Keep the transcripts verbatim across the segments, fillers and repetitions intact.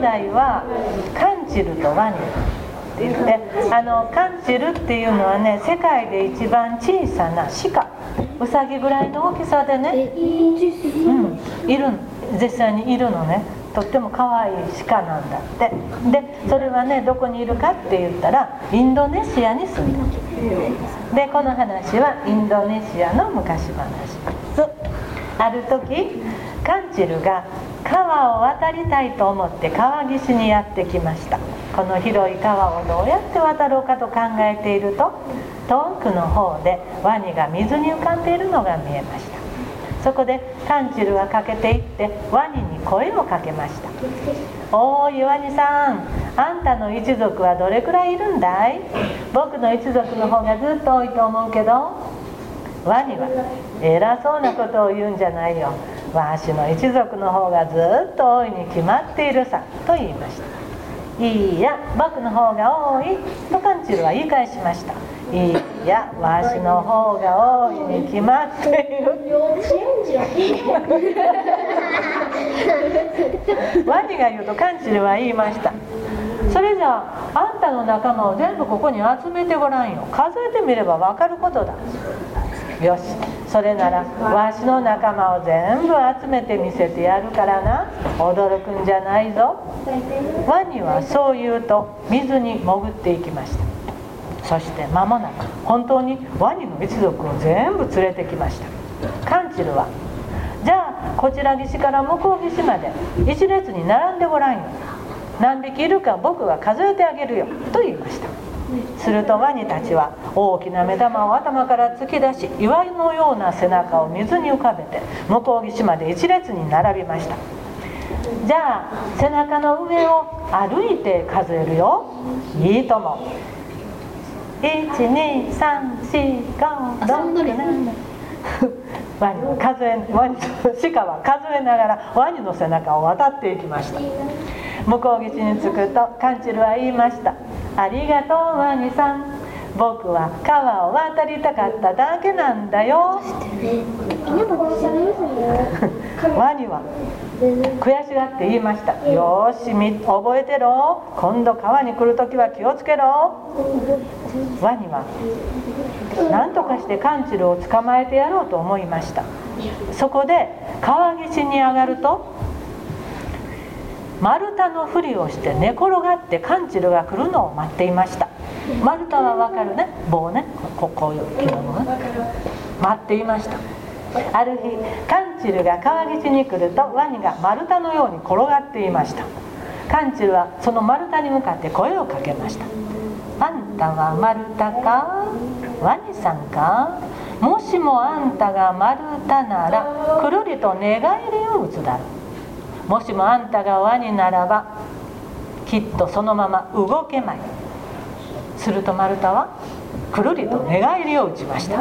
代はカンチルとワニって言って、あのカンチルっていうのはね、世界で一番小さな鹿、ウサギぐらいの大きさでね、うん、いる実際にいるのね。とっても可愛い鹿なんだって。でそれはね、どこにいるかって言ったらインドネシアに住んでる。でこの話はインドネシアの昔話です。ある時カンチルが川を渡りたいと思って川岸にやってきました。この広い川をどうやって渡ろうかと考えていると、遠くの方でワニが水に浮かんでいるのが見えました。そこでカンチルは駆けていってワニに声をかけました。おーいワニさん、あんたの一族はどれくらいいるんだい？僕の一族の方がずっと多いと思うけど。ワニは偉そうなことを言うんじゃないよ。わしの一族の方がずっと多いに決まっているさと言いました。いいや、僕の方が多いとカンチルは言い返しました。いいや、わしの方が多いに決まっている。ワニが言うとカンチルは言いました。それじゃあ、あんたの仲間を全部ここに集めてごらんよ。数えてみればわかることだ。よし、それならわしの仲間を全部集めてみせてやるからな。驚くんじゃないぞ。ワニはそう言うと水に潜っていきました。そして間もなく本当にワニの一族を全部連れてきました。カンチルは、じゃあこちら岸から向こう岸まで一列に並んでごらんよ。何匹いるか僕は数えてあげるよと言いました。するとワニたちは大きな目玉を頭から突き出し、岩のような背中を水に浮かべて向こう岸まで一列に並びました。じゃあ背中の上を歩いて数えるよ。いいとも。いちにさんしごろくななワニは数えワニ鹿は数えながらワニの背中を渡っていきました。向こう岸に着くとカンチルは言いました。ありがとうワニさん、僕は川を渡りたかっただけなんだよ。ワニは悔しがって言いました。よーし、覚えてろ。今度川に来るときは気をつけろ。ワニは何とかしてカンチルを捕まえてやろうと思いました。そこで川岸に上がると、丸太のふりをして寝転がってカンチルが来るのを待っていました。丸太はわかるね、棒ね、ここういう木のものね、待っていました。ある日カンチルが川岸に来るとワニが丸太のように転がっていました。カンチルはその丸太に向かって声をかけました。あんたは丸太か？ワニさんか？もしもあんたが丸太ならくるりと寝返りを打つだろう。もしもあんたがワニならばきっとそのまま動けまい。すると丸太はくるりと寝返りを打ちました。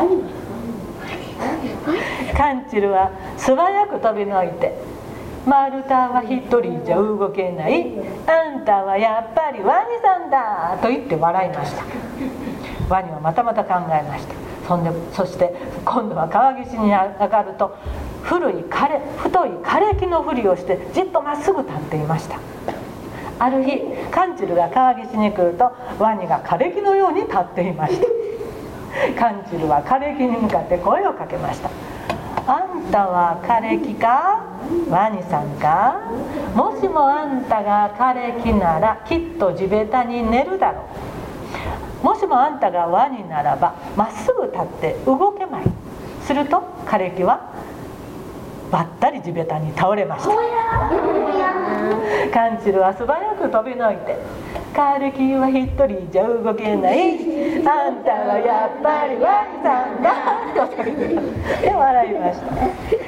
カンチルは素早く飛びのいて、丸太は一人じゃ動けない、あんたはやっぱりワニさんだと言って笑いました。ワニはまたまた考えました。そんでそして今度は川岸に上がると、古い枯れ太い枯れ木のふりをしてじっとまっすぐ立っていました。ある日カンチルが川岸に来るとワニが枯れ木のように立っていました。カンチルは枯れ木に向かって声をかけました。あんたは枯れ木か？ワニさんか？もしもあんたが枯れ木ならきっと地べたに寝るだろう。もしもあんたがワニならばまっすぐ立って動けまい。すると枯れ木はばったり地べたに倒れました。カンチルは素早く飛びのいて、枯れ木は一人じゃ動けない、あんたはやっぱりワニさんだと叫んで笑いました。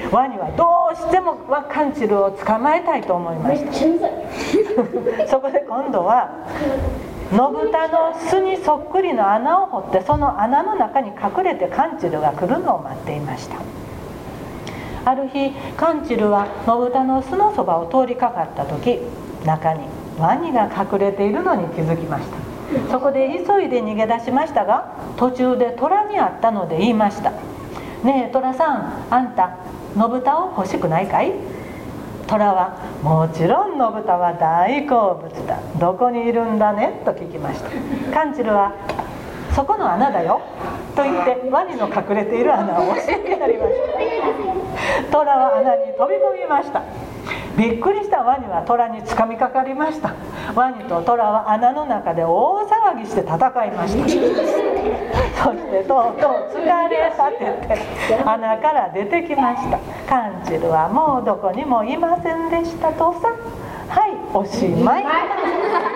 ワニはどうしてもカンチルを捕まえたいと思いました。そこで今度は野豚の巣にそっくりの穴を掘って、その穴の中に隠れてカンチルが来るのを待っていました。ある日カンチルは野豚の巣のそばを通りかかった時、中にワニが隠れているのに気づきました。そこで急いで逃げ出しましたが、途中で虎に会ったので言いました。ねえ虎さん、あんた野豚を欲しくないかい？ 虎はもちろん信太は大好物だ、どこにいるんだねと聞きました。カンチルはそこの穴だよと言ってワニの隠れている穴を教えてやりました。虎は穴に飛び込みました。びっくりしたワニは虎につかみかかりました。ワニと虎は穴の中で大騒ぎして戦いました。そしてとうとう疲れ果てて穴から出てきました。カンチルはもうどこにもいませんでしたとさ。はい、おしまい。